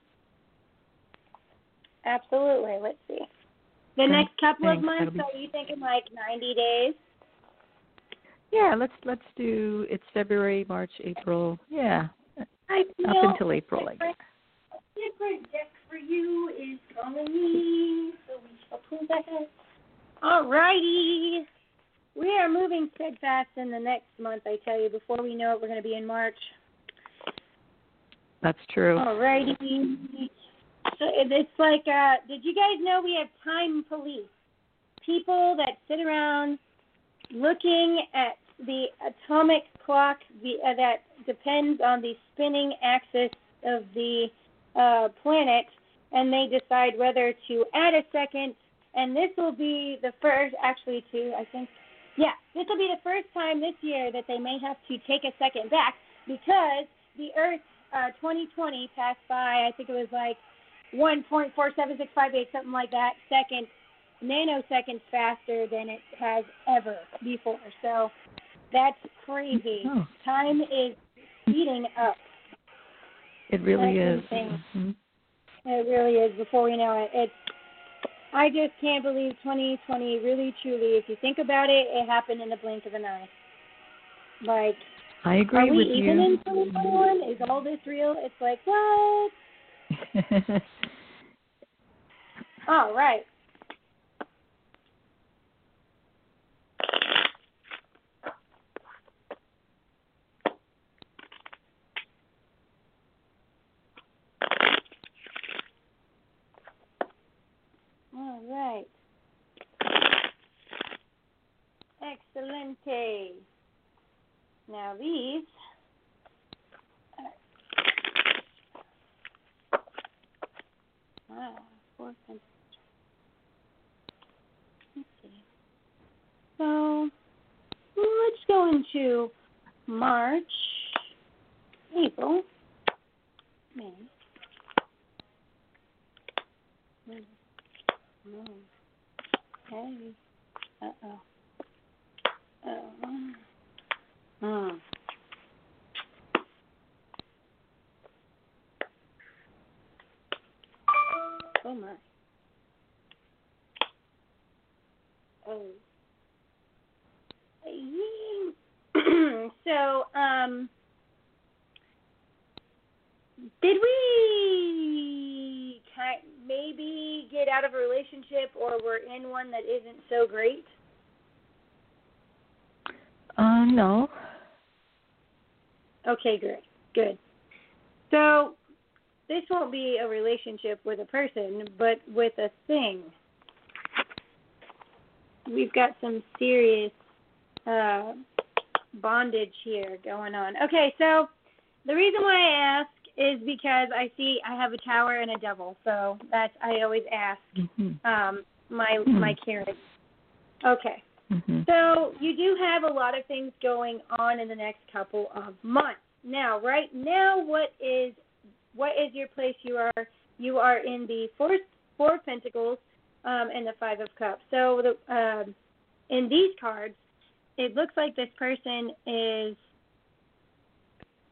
Absolutely. Let's see. The Thanks. next couple Thanks. of months, Be... are you thinking like ninety days? Yeah, let's let's do. It's February, March, April. Yeah, I feel up until April, I guess. different deck for you is coming, so we shall pull that. All righty. We are moving steadfast in the next month, I tell you. Before we know it, we're going to be in March. That's true. All righty. So it's like, uh, did you guys know we have time police? People that sit around looking at the atomic clock the, uh, that depends on the spinning axis of the uh, planet, and they decide whether to add a second. And this will be the first, actually, to, I think, yeah, this will be the first time this year that they may have to take a second back, because the Earth uh, twenty twenty passed by, I think it was like one point four seven six five eight, something like that, second, nanoseconds faster than it has ever before. So that's crazy. Oh. Time is speeding up. It really That's is. insane. Mm-hmm. It really is. Before we know it, it's. I just can't believe twenty twenty. Really, truly, if you think about it, it happened in the blink of an eye. Like, I agree are we with even you. in twenty twenty-one? Is all this real? It's like, what? All right. All right. Excelente. Now these. Wow, four cents. Let's see. So let's go into March, April, May. Oh. Okay. Uh oh. Oh. Hmm. Oh my. Oh. So, um, did we maybe get out of a relationship, or we're in one that isn't so great? Uh, no. Okay, great. Good. So, this won't be a relationship with a person, but with a thing. We've got some serious uh, bondage here going on. Okay, so the reason why I ask is because I see I have a tower and a devil, so that's I always ask Mm-hmm. um, my Mm-hmm. my Karen. Okay, Mm-hmm. so you do have a lot of things going on in the next couple of months. Now, right now, what is what is your place? You are you are in the four four of Pentacles um, and the Five of Cups. So the um, in these cards, it looks like this person is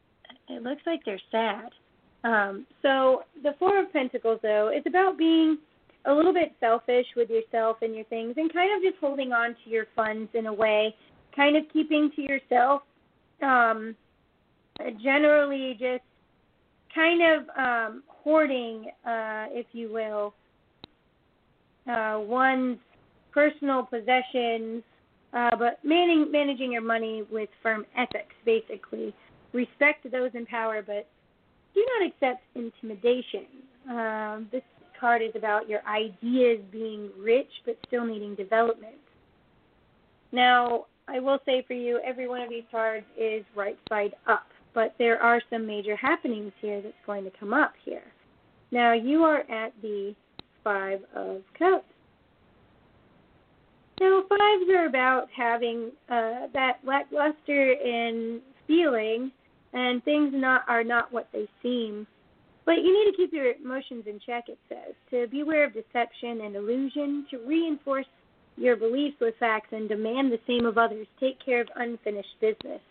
it looks like they're sad. Um, so the Four of Pentacles, though, is about being a little bit selfish with yourself and your things and kind of just holding on to your funds in a way, kind of keeping to yourself, um, generally just kind of um, hoarding, uh, if you will, uh, one's personal possessions, uh, but managing, managing your money with firm ethics, basically. Respect those in power, but do not accept intimidation. Um, this card is about your ideas being rich but still needing development. Now, I will say for you, every one of these cards is right side up, but there are some major happenings here that's going to come up here. Now, you are at the Five of Cups. Now, fives are about having uh, that lackluster in feeling, and things not are not what they seem. But you need to keep your emotions in check, it says, to beware of deception and illusion, to reinforce your beliefs with facts and demand the same of others. Take care of unfinished business.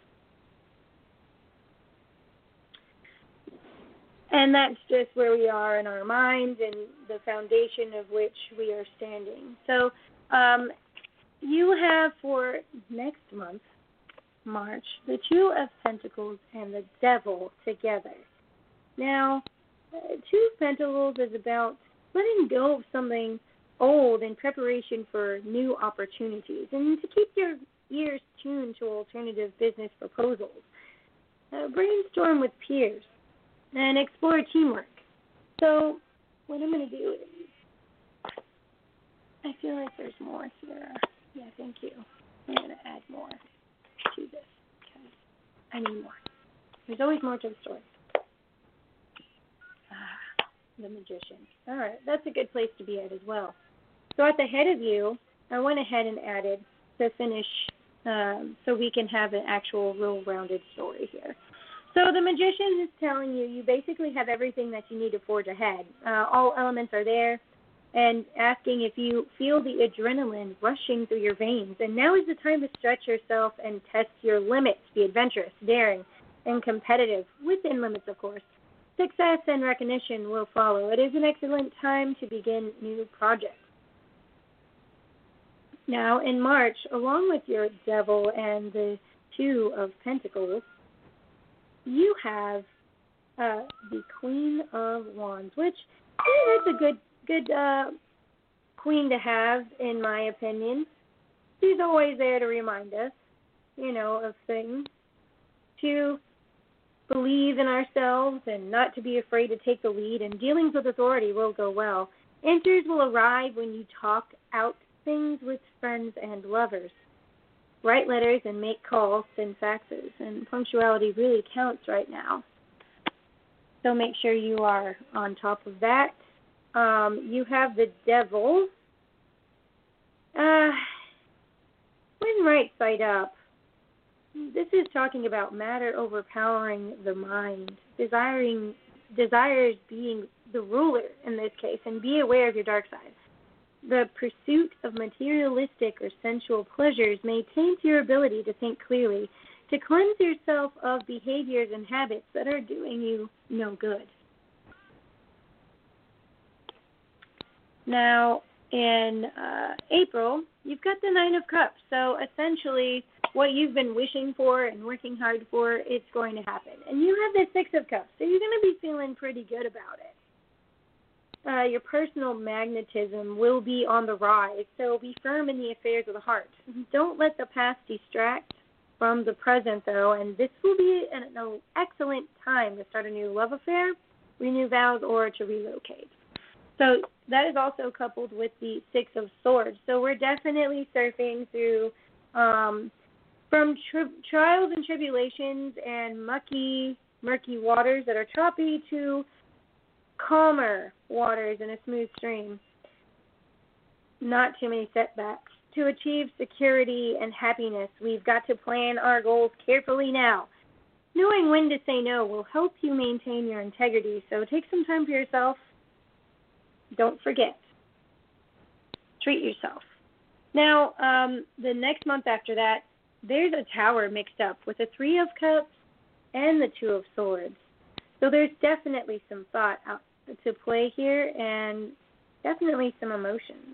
And that's just where we are in our minds and the foundation of which we are standing. So um, you have for next month, March, the Two of Pentacles and the Devil together. Now, uh, Two of Pentacles is about letting go of something old in preparation for new opportunities and to keep your ears tuned to alternative business proposals. Uh, brainstorm with peers and explore teamwork. So what I'm going to do is, I feel like there's more here. Yeah, thank you. I'm going to add more to this because I need more. There's always more to the story. Ah, the Magician. All right, that's a good place to be at as well. So at the head of you, I went ahead and added to finish um, so we can have an actual real rounded story here. So the Magician is telling you you basically have everything that you need to forge ahead. Uh, all elements are there, and asking if you feel the adrenaline rushing through your veins. And now is the time to stretch yourself and test your limits. Be adventurous, daring, and competitive, within limits, of course. Success and recognition will follow. It is an excellent time to begin new projects. Now, in March, along with your Devil and the Two of Pentacles, you have uh, the Queen of Wands, which yeah, that's a good good uh, queen to have, in my opinion. She's always there to remind us, you know, of things, to believe in ourselves and not to be afraid to take the lead, and dealings with authority will go well. Answers will arrive when you talk out things with friends and lovers. Write letters and make calls, send faxes, and punctuality really counts right now. So make sure you are on top of that. Um, you have the Devil. Uh, when right side up, this is talking about matter overpowering the mind, desiring desires being the ruler in this case, and be aware of your dark side. The pursuit of materialistic or sensual pleasures may taint your ability to think clearly, to cleanse yourself of behaviors and habits that are doing you no good. Now, in uh, April, you've got the Nine of Cups. So essentially, what you've been wishing for and working hard for, it's going to happen. And you have the Six of Cups, so you're going to be feeling pretty good about it. Uh, your personal magnetism will be on the rise, so be firm in the affairs of the heart. Don't let the past distract from the present, though, and this will be an, an excellent time to start a new love affair, renew vows, or to relocate. So that is also coupled with the Six of Swords. So we're definitely surfing through um, from tri- trials and tribulations and mucky, murky waters that are choppy to calmer waters in a smooth stream. Not too many setbacks. To achieve security and happiness, we've got to plan our goals carefully now. Knowing when to say no will help you maintain your integrity, so take some time for yourself. Don't forget. Treat yourself. Now, um, the next month after that, there's a Tower mixed up with a Three of Cups and the Two of Swords. So there's definitely some thought out to play here and definitely some emotions.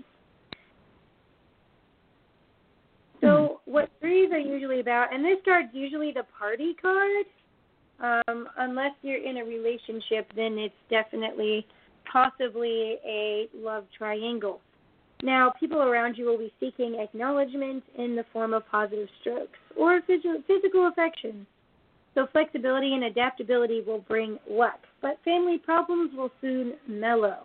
So what threes are usually about, and this card's usually the party card. Um, unless you're in a relationship, then it's definitely possibly a love triangle. Now, people around you will be seeking acknowledgement in the form of positive strokes or phys- physical affection. So flexibility and adaptability will bring luck, but family problems will soon mellow.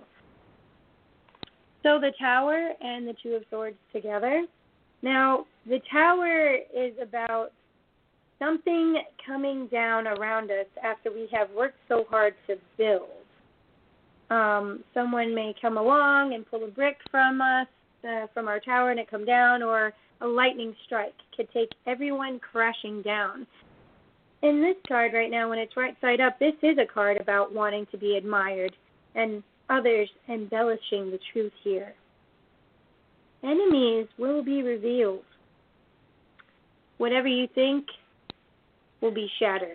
So the Tower and the Two of Swords together. Now, the Tower is about something coming down around us after we have worked so hard to build. Um, someone may come along and pull a brick from us, uh, from our tower, and it come down, or a lightning strike could take everyone crashing down. In this card right now, when it's right side up, this is a card about wanting to be admired and others embellishing the truth here. Enemies will be revealed. Whatever you think will be shattered.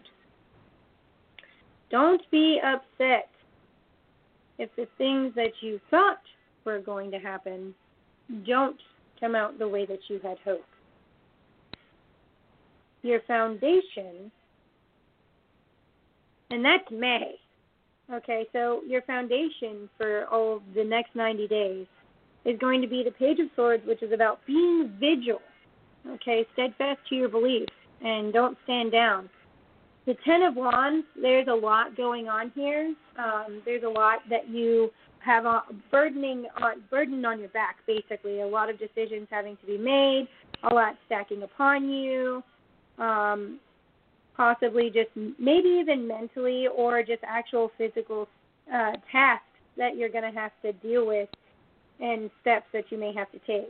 Don't be upset if the things that you thought were going to happen don't come out the way that you had hoped. Your foundation, and that's May. Okay, so your foundation for all the next ninety days is going to be the Page of Swords, which is about being vigilant. Okay, steadfast to your beliefs and don't stand down. The Ten of Wands, there's a lot going on here. Um, there's a lot that you have a burdening on, burden on your back, basically. A lot of decisions having to be made, a lot stacking upon you, um, possibly just maybe even mentally or just actual physical uh, tasks that you're going to have to deal with and steps that you may have to take.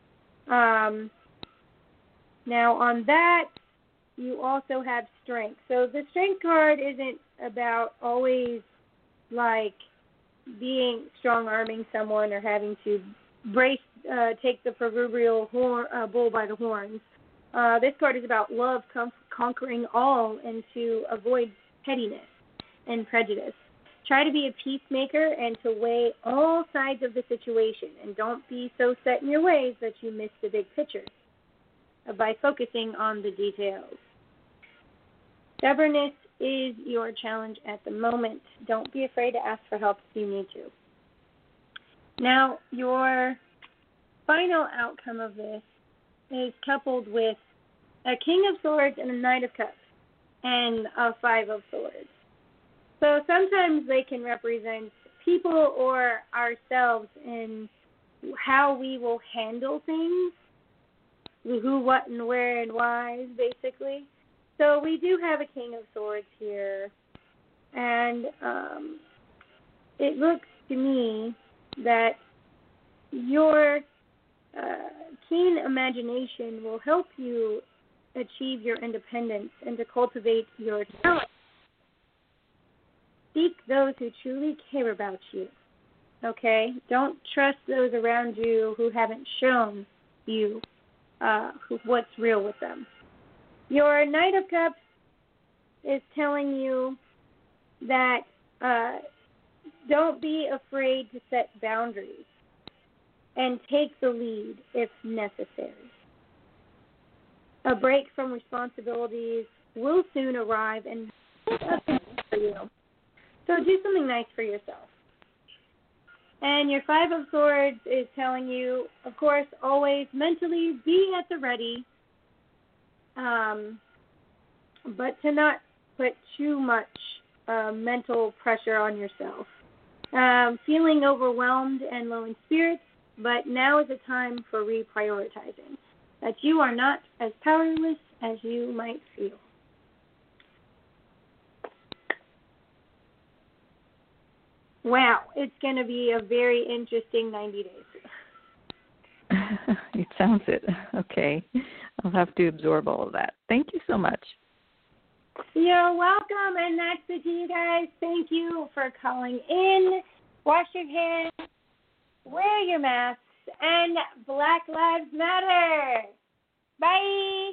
Um, now, on that, you also have strength. So the strength card isn't about always, like, being strong-arming someone or having to brace, uh, take the proverbial horn, uh, bull by the horns. Uh, this card is about love com- conquering all and to avoid pettiness and prejudice. Try to be a peacemaker and to weigh all sides of the situation, and don't be so set in your ways that you miss the big picture uh, by focusing on the details. Stubbornness is your challenge at the moment. Don't be afraid to ask for help if you need to. Now, your final outcome of this is coupled with a King of Swords and a Knight of Cups and a Five of Swords. So sometimes they can represent people or ourselves in how we will handle things, who, what, and where, and why, basically. So we do have a King of Swords here, and um, it looks to me that your uh, keen imagination will help you achieve your independence and to cultivate your talent. Seek those who truly care about you, okay? Don't trust those around you who haven't shown you uh, who, what's real with them. Your Knight of Cups is telling you that uh, don't be afraid to set boundaries and take the lead if necessary. A break from responsibilities will soon arrive and for you. So do something nice for yourself. And your Five of Swords is telling you, of course, always mentally be at the ready, um, but to not put too much uh, mental pressure on yourself. Um, feeling overwhelmed and low in spirits, but now is a time for reprioritizing, that you are not as powerless as you might feel. Wow, it's going to be a very interesting ninety days. It sounds it. Okay. I'll have to absorb all of that. Thank you so much. You're welcome, and that's it to you guys. Thank you for calling in. Wash your hands, wear your masks, and Black Lives Matter. Bye.